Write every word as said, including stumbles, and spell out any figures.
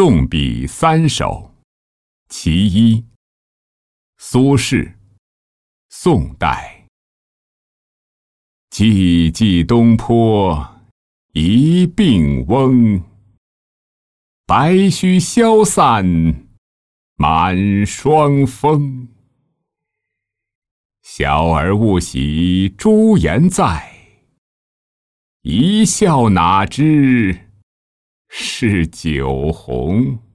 纵笔三首，其一，苏轼，宋代。寂寂东坡，一病翁。白须消散，满霜风。小儿勿喜朱颜在，一笑哪知是酒红。